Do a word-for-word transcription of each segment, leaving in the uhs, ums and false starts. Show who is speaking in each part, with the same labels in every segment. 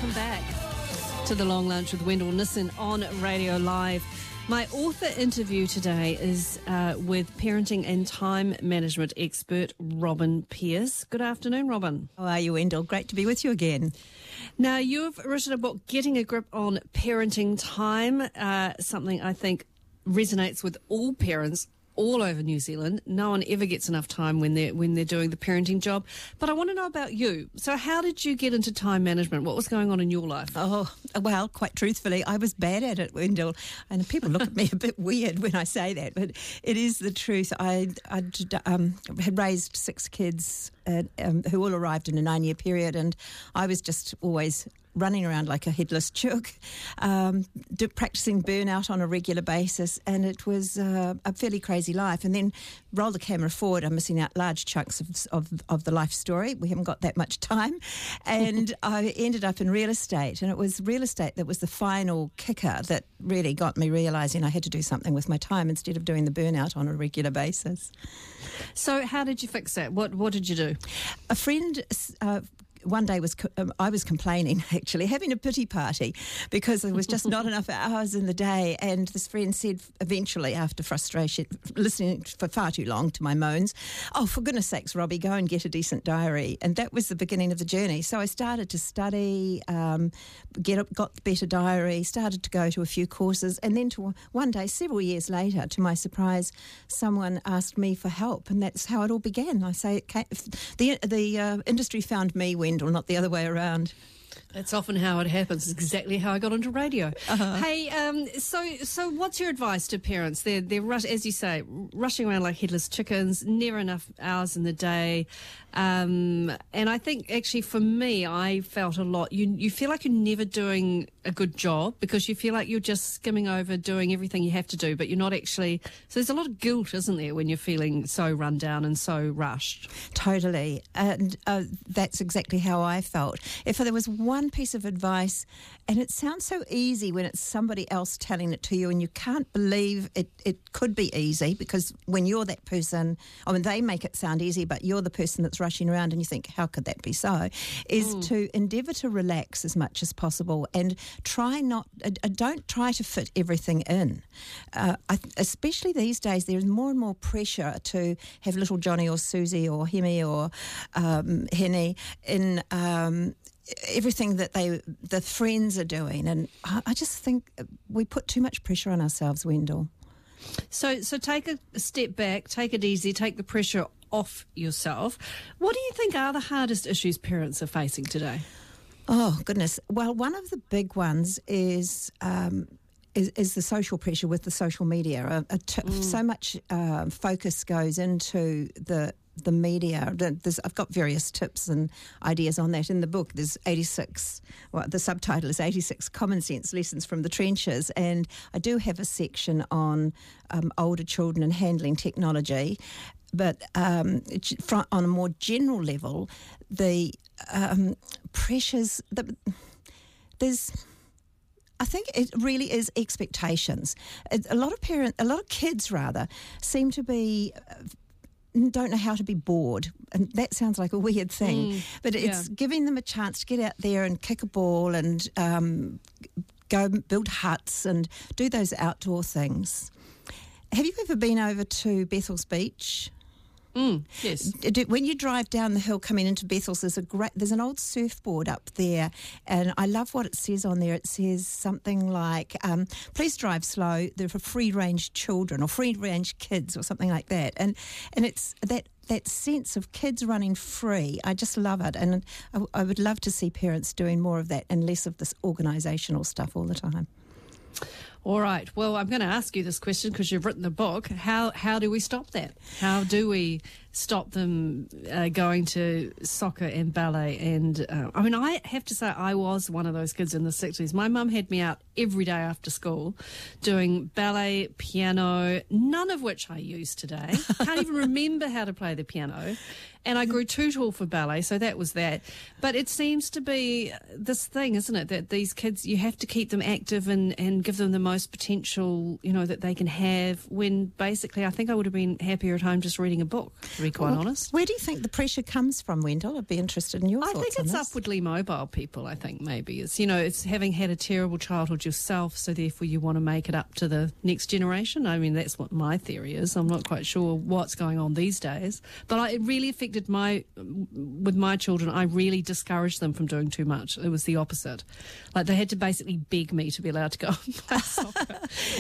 Speaker 1: welcome back to the Long Lunch with Wendell Nissen on Radio Live. My author interview today is uh, with parenting and time management expert Robin Pearce. Good afternoon, Robin.
Speaker 2: How are you, Wendell? Great to be with you again.
Speaker 1: Now, you've written a book, Getting a Grip on Parenting Time, uh, something I think resonates with all parents all over New Zealand. No one ever gets enough time when they're when they're doing the parenting job. But I want to know about you. So how did you get into time management? What was going on in your life?
Speaker 2: Oh, well, quite truthfully, I was bad at it, Wendell. And people look at me a bit weird when I say that, but it is the truth. I I um, had raised six kids uh, um, who all arrived in a nine-year period, and I was just always running around like a headless chook, um, do, practicing burnout on a regular basis, and it was uh, a fairly crazy life. And then roll the camera forward, I'm missing out large chunks of, of, of the life story. We haven't got that much time. And I ended up in real estate, and it was real estate that was the final kicker that really got me realising I had to do something with my time instead of doing the burnout on a regular basis.
Speaker 1: So how did you fix that? What, what did you do?
Speaker 2: A friend... Uh, One day was um, I was complaining, actually, having a pity party because there was just not enough hours in the day. And this friend said eventually, after frustration, listening for far too long to my moans, oh, for goodness sakes, Robbie, go and get a decent diary. And that was the beginning of the journey. So I started to study, um, get a, got the better diary, started to go to a few courses. And then to one day, several years later, to my surprise, someone asked me for help. And that's how it all began. I say it came, the, the uh, industry found me when or not the other way around.
Speaker 1: That's often how it happens. It's exactly how I got into radio. Uh-huh. Hey, um, so so what's your advice to parents? They're, they're rush, as you say, rushing around like headless chickens, never enough hours in the day. Um, and I think actually for me, I felt a lot. You, you feel like you're never doing a good job because you feel like you're just skimming over doing everything you have to do, but you're not actually. So there's a lot of guilt, isn't there, when you're feeling so run down and so rushed?
Speaker 2: Totally. And uh, that's exactly how I felt. If there was one piece of advice, and it sounds so easy when it's somebody else telling it to you, and you can't believe it, it could be easy because when you're that person, I mean, they make it sound easy, but you're the person that's rushing around and you think, how could that be so, is mm. to endeavour to relax as much as possible and try not, uh, don't try to fit everything in. Uh, I, especially these days, there is more and more pressure to have little Johnny or Susie or Hemi or um, Henny in um, everything that they, the friends are doing. And I, I just think we put too much pressure on ourselves, Wendell.
Speaker 1: So, so take a step back, take it easy, take the pressure off yourself. What do you think are the hardest issues parents are facing today?
Speaker 2: Oh, goodness. Well, one of the big ones is um, is, is the social pressure with the social media. A, a t- mm. So much uh, focus goes into the the media. There's, I've got various tips and ideas on that in the book. There's eighty-six, well, the subtitle is eighty-six Common Sense Lessons from the Trenches, and I do have a section on um, older children and handling technology. But um, on a more general level, the um, pressures, the, there's... I think it really is expectations. A lot of parents, a lot of kids rather, seem to be... don't know how to be bored, and that sounds like a weird thing, mm, but it's yeah. giving them a chance to get out there and kick a ball and um, go build huts and do those outdoor things. Have you ever been over to Bethells Beach?
Speaker 1: Mm, yes.
Speaker 2: When you drive down the hill coming into Bethells, there's a great, there's an old surfboard up there, and I love what it says on there. It says something like, um, please drive slow, they're for free-range children or free-range kids or something like that. And and it's that that sense of kids running free. I just love it, and I, I would love to see parents doing more of that and less of this organisational stuff all the time.
Speaker 1: All right. Well, I'm going to ask you this question because you've written the book. How how do we stop that? How do we stop them uh, going to soccer and ballet? And uh, I mean, I have to say I was one of those kids in the sixties. My mum had me out every day after school doing ballet, piano, none of which I use today. Can't even remember how to play the piano. And I grew too tall for ballet, so that was that. But it seems to be this thing, isn't it, that these kids, you have to keep them active and, and give them the most potential, you know, that they can have, when basically I think I would have been happier at home just reading a book, be quite
Speaker 2: well,
Speaker 1: honest.
Speaker 2: Where do you think the pressure comes from, Wendell? I'd be interested in your
Speaker 1: I
Speaker 2: thoughts
Speaker 1: think
Speaker 2: on
Speaker 1: it's
Speaker 2: this.
Speaker 1: upwardly mobile people, I think, maybe. It's, you know, it's having had a terrible childhood yourself, so therefore you want to make it up to the next generation. I mean, that's what my theory is. I'm not quite sure what's going on these days. But I, it really affected my, with my children, I really discouraged them from doing too much. It was the opposite. Like, they had to basically beg me to be allowed to go and play soccer.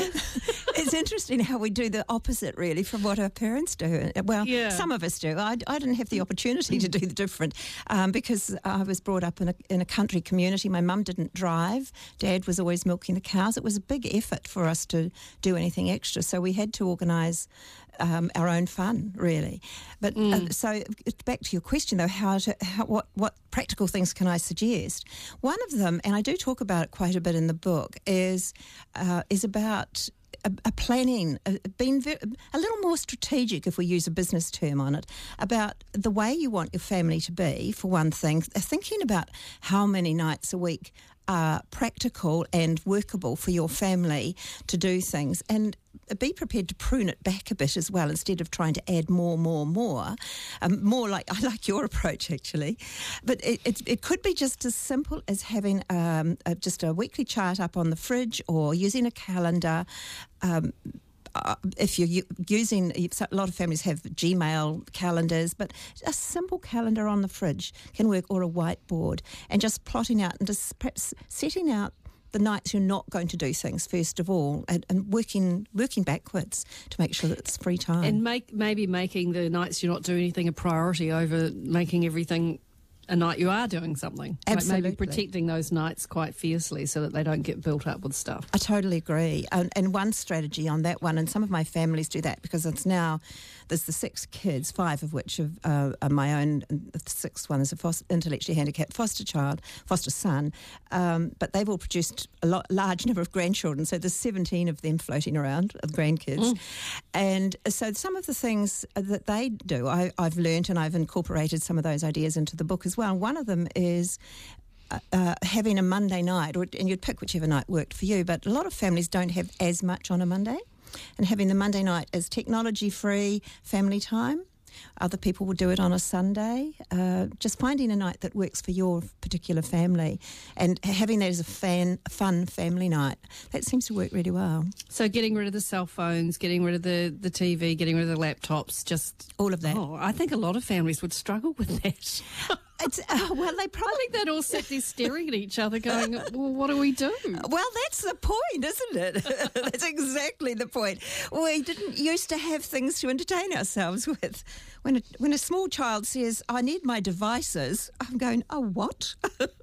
Speaker 2: It's interesting how we do the opposite, really, from what our parents do. Well,
Speaker 1: Yeah.
Speaker 2: some of us do. I, I didn't have the opportunity to do the different um, because I was brought up in a, in a country community. My mum didn't drive. Dad was always milking the cows. It was a big effort for us to do anything extra, so we had to organise um, our own fun, really. But
Speaker 1: Mm.
Speaker 2: uh, so back to your question, though, how to how, what what practical things can I suggest? One of them, and I do talk about it quite a bit in the book, is uh, is about A, a planning, a, being ve- a little more strategic, if we use a business term on it, about the way you want your family to be, for one thing, thinking about how many nights a week are practical and workable for your family to do things, and be prepared to prune it back a bit as well, instead of trying to add more, more, more. Um, more like, I like your approach, actually. But it, it, it could be just as simple as having um, a, just a weekly chart up on the fridge, or using a calendar. Um, Uh, if you're u- using, a lot of families have Gmail calendars, but a simple calendar on the fridge can work, or a whiteboard, and just plotting out and just perhaps setting out the nights you're not going to do things first of all, and, and working working backwards to make sure that it's free time.
Speaker 1: And make maybe making the nights you're not doing anything a priority over making everything a night you are doing something.
Speaker 2: Absolutely.
Speaker 1: Like maybe protecting those nights quite fiercely so that they don't get built up with stuff.
Speaker 2: I totally agree. And, and one strategy on that one, and some of my families do that because it's now, there's the six kids, five of which are, uh, are my own, and the sixth one is a foster, intellectually handicapped foster child, foster son. Um, but they've all produced a lot, large number of grandchildren, so there's seventeen of them floating around, of grandkids. Mm. And so some of the things that they do, I, I've learnt, and I've incorporated some of those ideas into the book as well. One of them is Uh, uh, having a Monday night, or, and you'd pick whichever night worked for you, but a lot of families don't have as much on a Monday, and having the Monday night as technology-free family time. Other people will do it on a Sunday. Uh, just finding a night that works for your particular family, and having that as a fan, fun family night. That seems to work really well.
Speaker 1: So getting rid of the cell phones, getting rid of the, the T V, getting rid of the laptops, just...
Speaker 2: All of that.
Speaker 1: Oh, I think a lot of families would struggle with that.
Speaker 2: It's, uh, well, they probably...
Speaker 1: I think they'd all sit there staring at each other going, well, what do we do?
Speaker 2: Well, that's the point, isn't it? That's exactly the point. We didn't used to have things to entertain ourselves with. When a, when a small child says, I need my devices, I'm going, oh, what?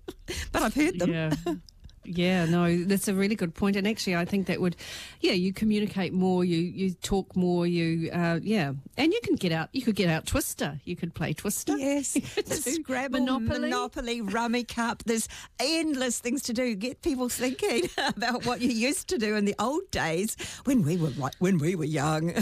Speaker 2: But I've heard them.
Speaker 1: Yeah. Yeah, no, that's a really good point. And actually, I think that would, yeah, you communicate more, you, you talk more, you, uh, yeah. And you can get out, you could get out Twister. You could play Twister.
Speaker 2: Yes, Scrabble,
Speaker 1: Monopoly.
Speaker 2: Monopoly, Rummy Cup. There's endless things to do. Get people thinking about what you used to do in the old days when we were like, when we were young.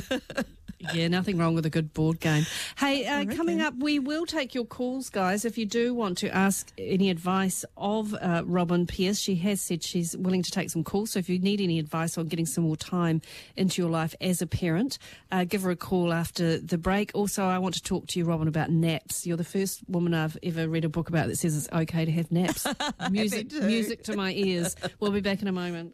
Speaker 1: Yeah, nothing wrong with a good board game. Hey, uh, coming up, we will take your calls, guys. If you do want to ask any advice of uh, Robin Pierce, she has said she's willing to take some calls. So if you need any advice on getting some more time into your life as a parent, uh, give her a call after the break. Also, I want to talk to you, Robin, about naps. You're the first woman I've ever read a book about that says it's okay to have naps. Music, music to my ears. We'll be back in a moment.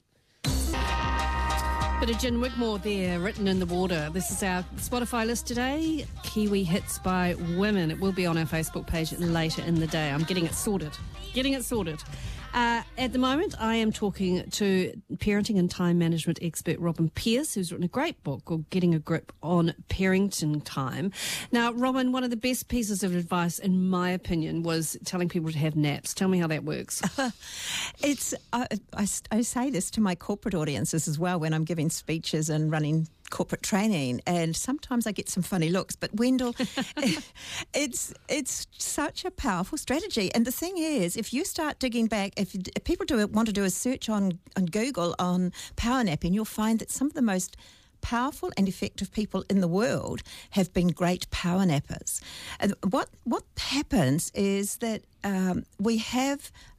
Speaker 1: Bit of Gin Wigmore there, Written in the Water. This is our Spotify list today, Kiwi Hits by Women. It will be on our Facebook page later in the day. I'm getting it sorted. Getting it sorted. Uh, at the moment, I am talking to parenting and time management expert Robin Pierce, who's written a great book called Getting a Grip on Parenting Time. Now, Robin, one of the best pieces of advice, in my opinion, was telling people to have naps. Tell me how that works.
Speaker 2: It's I, I, I say this to my corporate audiences as well when I'm giving speeches and running corporate training, and sometimes I get some funny looks, but Wendell, it's it's such a powerful strategy. And the thing is, if you start digging back, if, if people do want to do a search on, on Google on power napping, you'll find that some of the most powerful and effective people in the world have been great power nappers. And what what happens is that um, we have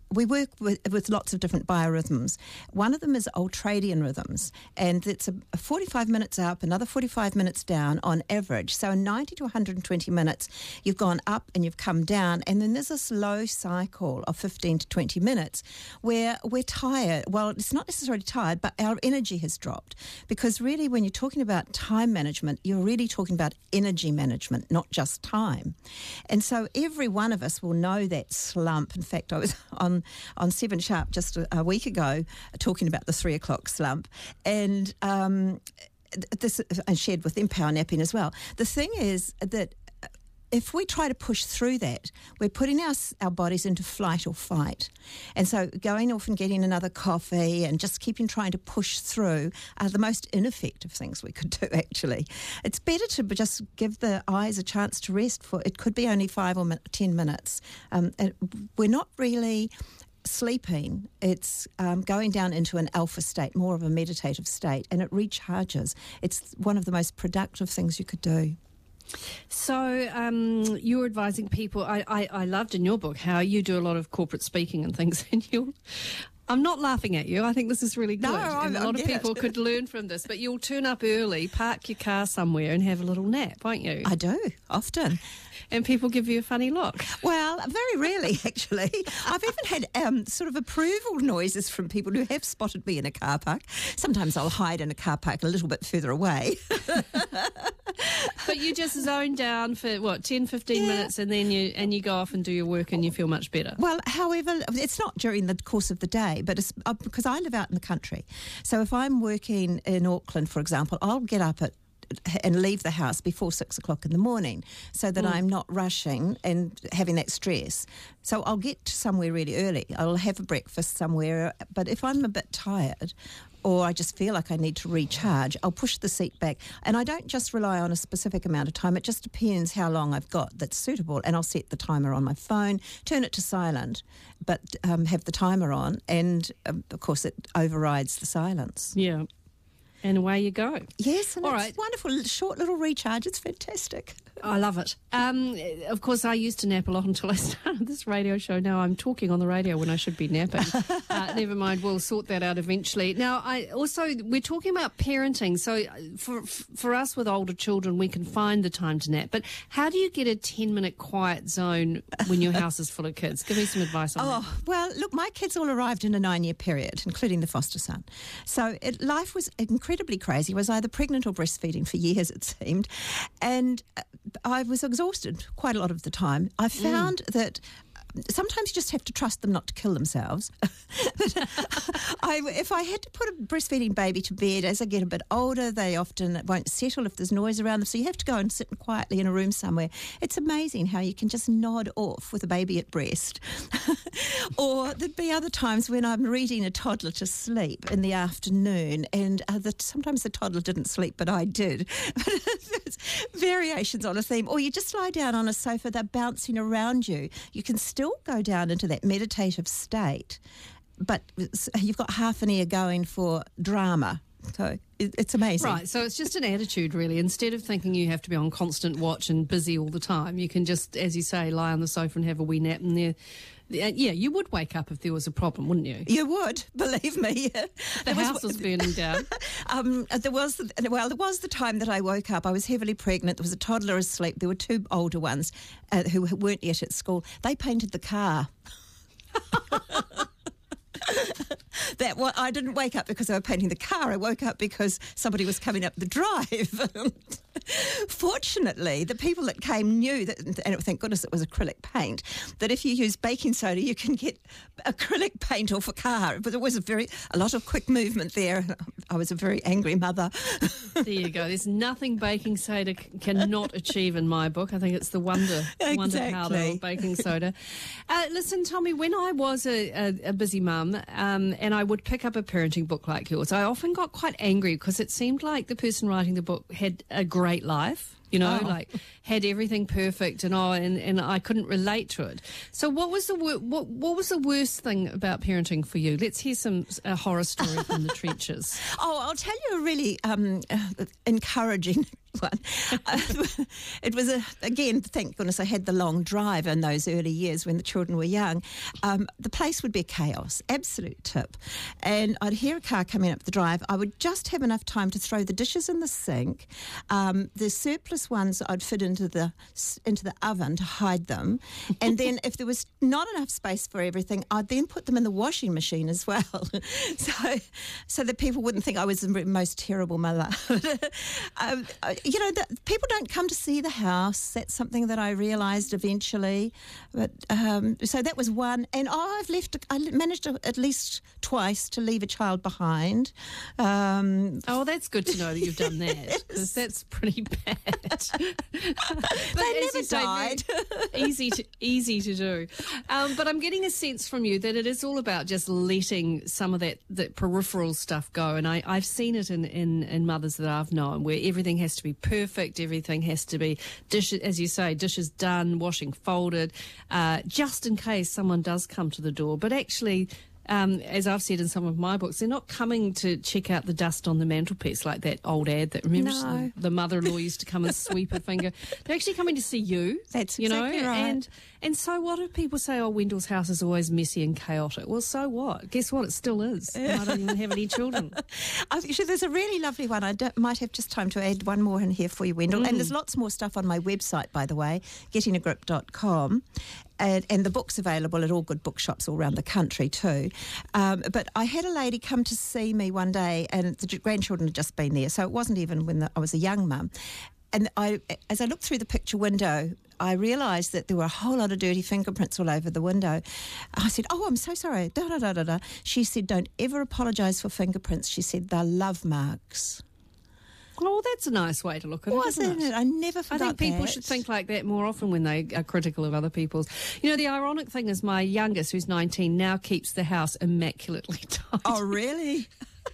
Speaker 2: we work with, with lots of different biorhythms. One of them is ultradian rhythms, and it's a, a forty-five minutes up, another forty-five minutes down on average. So in ninety to one hundred twenty minutes, you've gone up and you've come down, and then there's a slow cycle of fifteen to twenty minutes where we're tired. Well, it's not necessarily tired, but our energy has dropped, because really when you're talking about time management, you're really talking about energy management, not just time. And so every one of us will know that slump. In fact, I was on on Seven Sharp just a, a week ago talking about the three o'clock slump, and um, this I shared with them power napping as well. The thing is that if we try to push through that, we're putting our, our bodies into flight or fight. And so going off and getting another coffee and just keeping trying to push through are the most ineffective things we could do, actually. It's better to just give the eyes a chance to rest for, it could be only five or ten minutes. Um, we're not really sleeping. It's um, going down into an alpha state, more of a meditative state, and it recharges. It's one of the most productive things you could do.
Speaker 1: So um, you're advising people. I, I, I loved in your book how you do a lot of corporate speaking and things, and you I'm not laughing at you. I think this is really good.
Speaker 2: No,
Speaker 1: and
Speaker 2: I,
Speaker 1: a lot
Speaker 2: I
Speaker 1: of people
Speaker 2: it.
Speaker 1: could learn from this. But you'll turn up early, park your car somewhere and have a little nap, won't you?
Speaker 2: I do, often.
Speaker 1: And people give you a funny look.
Speaker 2: Well, very rarely, actually. I've even had um, sort of approval noises from people who have spotted me in a car park. Sometimes I'll hide in a car park a little bit further away.
Speaker 1: But you just zone down for, what, ten, fifteen
Speaker 2: yeah.
Speaker 1: minutes and then you and you go off and do your work and you feel much better.
Speaker 2: Well, however, it's not during the course of the day, but it's uh, because I live out in the country. So if I'm working in Auckland, for example, I'll get up at and leave the house before six o'clock in the morning so that mm. I'm not rushing and having that stress. So I'll get somewhere really early. I'll have a breakfast somewhere. But if I'm a bit tired or I just feel like I need to recharge, I'll push the seat back. And I don't just rely on a specific amount of time. It just depends how long I've got that's suitable. And I'll set the timer on my phone, turn it to silent, but um, have the timer on. And, um, of course, it overrides the silence.
Speaker 1: Yeah. And away you go.
Speaker 2: Yes, and
Speaker 1: All
Speaker 2: it's
Speaker 1: right.
Speaker 2: wonderful. Short little recharge. It's fantastic.
Speaker 1: I love it. Um, of course, I used to nap a lot until I started this radio show. Now I'm talking on the radio when I should be napping. uh, never mind, we'll sort that out eventually. Now, I also we're talking about parenting. So for for us with older children, we can find the time to nap. But how do you get a ten-minute quiet zone when your house is full of kids? Give me some advice on
Speaker 2: oh,
Speaker 1: that.
Speaker 2: Well, look, my kids all arrived in a nine-year period, including the foster son. So it, life was incredibly crazy. I was either pregnant or breastfeeding for years, it seemed. And I was exhausted quite a lot of the time. I found mm. that sometimes you just have to trust them not to kill themselves. I, if I had to put a breastfeeding baby to bed, as I get a bit older, they often won't settle if there's noise around them. So you have to go and sit quietly in a room somewhere. It's amazing how you can just nod off with a baby at breast. Or there'd be other times when I'm reading a toddler to sleep in the afternoon, and uh, the, sometimes the toddler didn't sleep, but I did. There's variations on a theme. Or you just lie down on a sofa, they're bouncing around you. You can still go down into that meditative state, but you've got half an ear going for drama. So it's amazing.
Speaker 1: Right, so it's just an attitude, really. Instead of thinking you have to be on constant watch and busy all the time, you can just, as you say, lie on the sofa and have a wee nap. And there, yeah, you would wake up if there was a problem, wouldn't you?
Speaker 2: You would, believe me.
Speaker 1: The house was burning down.
Speaker 2: um, there was, well, there was the time that I woke up. I was heavily pregnant. There was a toddler asleep. There were two older ones uh, who weren't yet at school. They painted the car. That well, I didn't wake up because they were painting the car. I woke up because somebody was coming up the drive. Fortunately, the people that came knew that, and thank goodness it was acrylic paint, that if you use baking soda, you can get acrylic paint off a car. But there was a very a lot of quick movement there. I was a very angry mother.
Speaker 1: There you go. There's nothing baking soda c- cannot achieve in my book. I think it's the wonder,
Speaker 2: exactly.
Speaker 1: wonder powder of baking soda. Uh, listen, Tommy, when I was a, a, a busy mum um, and I would pick up a parenting book like yours, I often got quite angry because it seemed like the person writing the book had a great life, you know,
Speaker 2: oh.
Speaker 1: like had everything perfect and oh, and, and I couldn't relate to it. So what was the wor- what what was the worst thing about parenting for you? Let's hear some a horror story from the trenches.
Speaker 2: Oh, I'll tell you a really um, uh, encouraging one. Uh, it was, a, again, thank goodness I had the long drive in those early years when the children were young. Um, the place would be chaos, absolute tip. And I'd hear a car coming up the drive. I would just have enough time to throw the dishes in the sink. Um, the surplus ones I'd fit into the into the oven to hide them. And then if there was not enough space for everything, I'd then put them in the washing machine as well. so so that people wouldn't think I was the most terrible mother. um, you know, the, people don't come to see the house. That's something that I realised eventually. But um, so that was one. And oh, I've left, I managed to, at least twice to leave a child behind. Um,
Speaker 1: oh, that's good to know that you've done that, because that's pretty bad. But
Speaker 2: they never
Speaker 1: say,
Speaker 2: died.
Speaker 1: easy to easy to do. Um, but I'm getting a sense from you that it is all about just letting some of that, that peripheral stuff go. And I, I've seen it in, in, in mothers that I've known, where everything has to be perfect, everything has to be, dishes, as you say, dishes done, washing folded, uh, just in case someone does come to the door. But actually, Um, as I've said in some of my books, they're not coming to check out the dust on the mantelpiece like that old ad that, remember,
Speaker 2: no.
Speaker 1: the, the mother-in-law used to come and sweep her finger. They're actually coming to see you.
Speaker 2: That's
Speaker 1: you
Speaker 2: exactly
Speaker 1: know?
Speaker 2: right.
Speaker 1: And, and so what if people say, oh, Wendell's house is always messy and chaotic? Well, so what? Guess what? It still is. And I don't even have any children.
Speaker 2: Actually, there's a really lovely one. I don't, might have just time to add one more in here for you, Wendell. Mm. And there's lots more stuff on my website, by the way, getting a grip dot com. And, and the book's available at all good bookshops all around the country too. Um, but I had a lady come to see me one day, and the grandchildren had just been there, so it wasn't even when the, I was a young mum. And I, as I looked through the picture window, I realised that there were a whole lot of dirty fingerprints all over the window. I said, oh, I'm so sorry. Da, da, da, da, da. She said, don't ever apologise for fingerprints. She said, they're love marks.
Speaker 1: Oh, that's a nice way to look at it,
Speaker 2: Wasn't
Speaker 1: isn't
Speaker 2: it? I never forgot
Speaker 1: I think people
Speaker 2: that.
Speaker 1: should think like that more often when they are critical of other people's. You know, the ironic thing is my youngest, who's nineteen, now keeps the house immaculately tidy.
Speaker 2: Oh, really?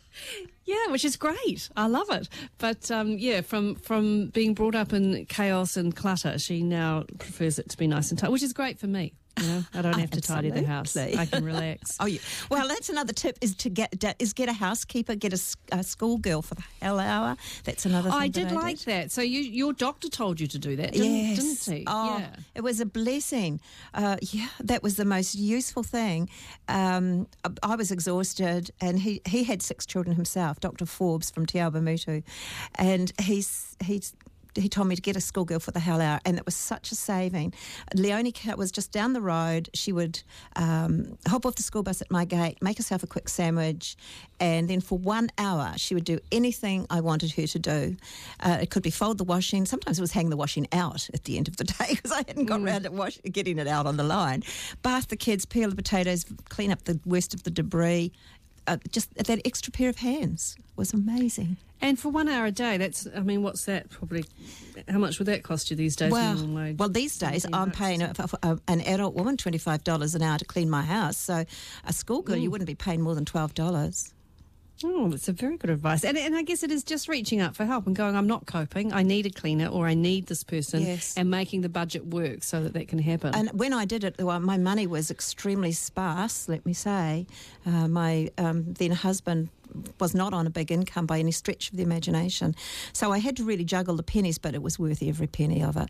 Speaker 1: Yeah, which is great. I love it. But, um, yeah, from, from being brought up in chaos and clutter, she now prefers it to be nice and tidy, which is great for me. You know, I don't have to tidy the house. I can relax.
Speaker 2: Oh, yeah. Well, that's another tip: is to get is get a housekeeper, get a, a schoolgirl for the hell hour. That's another thing.
Speaker 1: I
Speaker 2: that
Speaker 1: did
Speaker 2: I
Speaker 1: like
Speaker 2: did.
Speaker 1: that. So you, your doctor told you to do that, didn't,
Speaker 2: yes.
Speaker 1: didn't he?
Speaker 2: Oh,
Speaker 1: yeah.
Speaker 2: It was a blessing. Uh, yeah, that was the most useful thing. Um, I, I was exhausted, and he, he had six children himself, Doctor Forbes from Te Awamutu, and he's he's. He told me to get a schoolgirl for the hell hour, and it was such a saving. Leonie was just down the road. She would um, hop off the school bus at my gate, make herself a quick sandwich, and then for one hour she would do anything I wanted her to do. Uh, it could be fold the washing. Sometimes it was hang the washing out at the end of the day because I hadn't got mm. around to wash, getting it out on the line. Bath the kids, peel the potatoes, clean up the worst of the debris. Uh, just that extra pair of hands was amazing.
Speaker 1: And for one hour a day, that's, I mean, what's that probably, how much would that cost you these days?
Speaker 2: Well,
Speaker 1: wage?
Speaker 2: well these days I'm paying a, a, an adult woman twenty-five dollars an hour to clean my house. So a schoolgirl, mm. you wouldn't be paying more than twelve dollars.
Speaker 1: Oh, that's a very good advice. And, and I guess it is just reaching out for help and going, I'm not coping, I need a cleaner or I need this person,
Speaker 2: yes.
Speaker 1: and making the budget work so that that can happen.
Speaker 2: And when I did it, well, my money was extremely sparse, let me say. Uh, my um, then husband was not on a big income by any stretch of the imagination. So I had to really juggle the pennies, but it was worth every penny of it.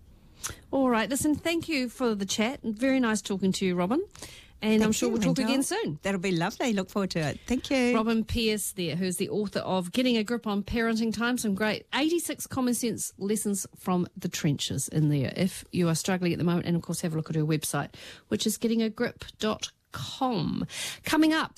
Speaker 1: All right, listen, thank you for the chat. Very nice talking to you, Robin. And Thank I'm sure you, we'll talk Wendell. again soon.
Speaker 2: That'll be lovely. Look forward to it. Thank you.
Speaker 1: Robin Pearce there, who's the author of Getting a Grip on Parenting Time. Some great eighty-six common sense lessons from the trenches in there if you are struggling at the moment. And, of course, have a look at her website, which is getting a grip dot com. Coming up,